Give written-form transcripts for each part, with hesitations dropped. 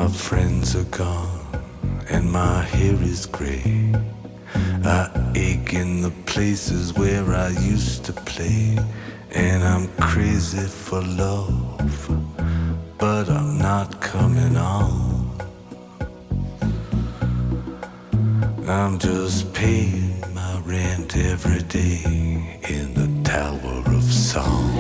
my friends are gone and my hair is gray. I ache in the places where I used to play. And I'm crazy for love, but I'm not coming on. I'm just paying my rent every day in the Tower of Song.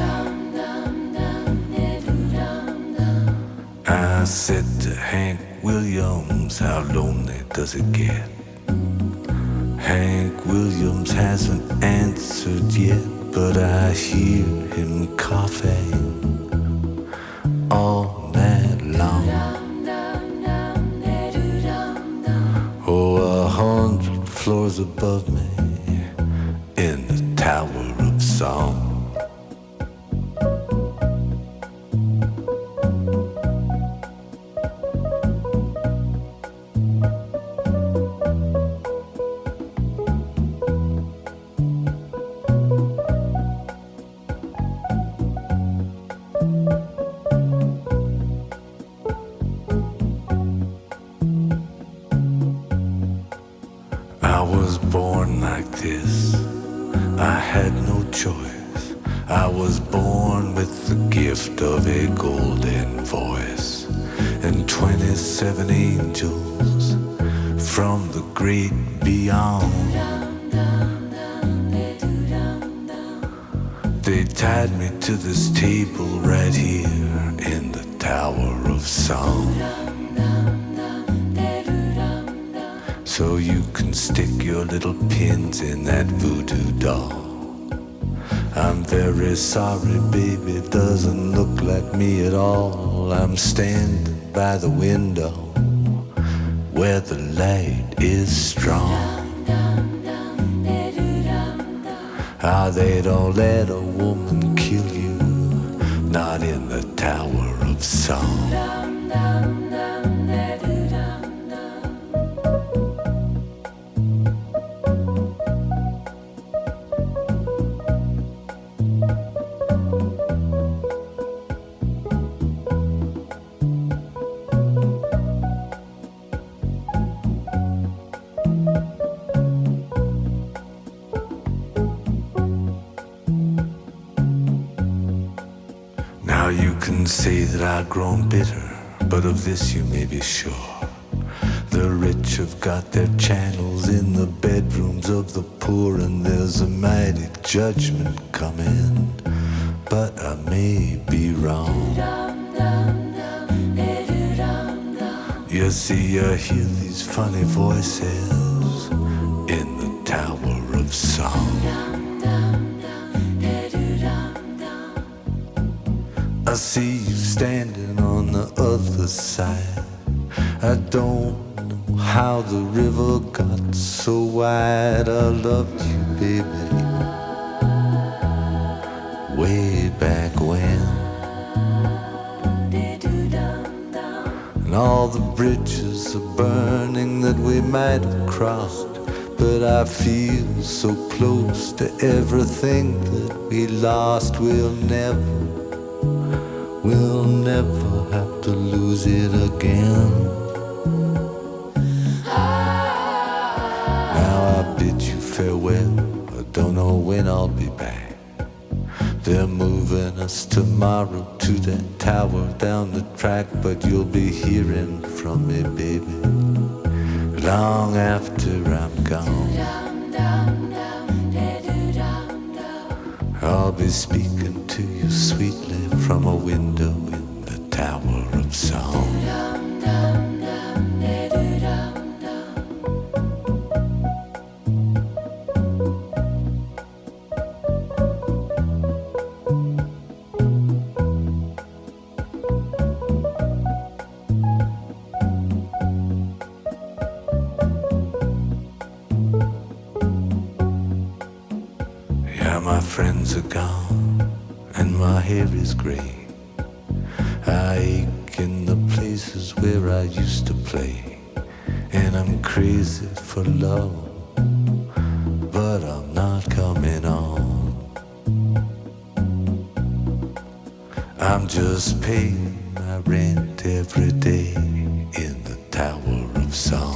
I said to Hank Williams, how lonely does it get? Hank Williams hasn't answered yet, but I hear him coughing all night long. Oh, 100 floors above me in the Tower of Song. I was born like this, I had no choice. I was born with the gift of a golden voice and 27 angels from the great beyond. They tied me to this table right here in the Tower of Song, so you can stick your little pins in that voodoo doll. I'm very sorry, baby, it doesn't look like me at all. I'm standing by the window where the light is strong. Ah, they don't let a woman kill you, not in the Tower of Song. Now you can say that I've grown bitter, but of this you may be sure. The rich have got their channels in the bedrooms of the poor, and there's a mighty judgment coming, but I may be wrong. You see, I hear these funny voices in the Tower of Song. I see you standing on the other side. I don't know how the river got so wide. I loved you, baby, way back when. And all the bridges are burning that we might have crossed, but I feel so close to everything that we lost. We'll never have to lose it again. Now I bid you farewell, I don't know when I'll be back. They're moving us tomorrow to that tower down the track, but you'll be hearing from me, baby, long after I'm gone. I'll be speaking to you sweetly from a window in the Tower of Song. Yeah, my friends are gone and my hair is gray. I ache in the places where I used to play, and I'm crazy for love, but I'm not coming on. I'm just paying my rent every day song.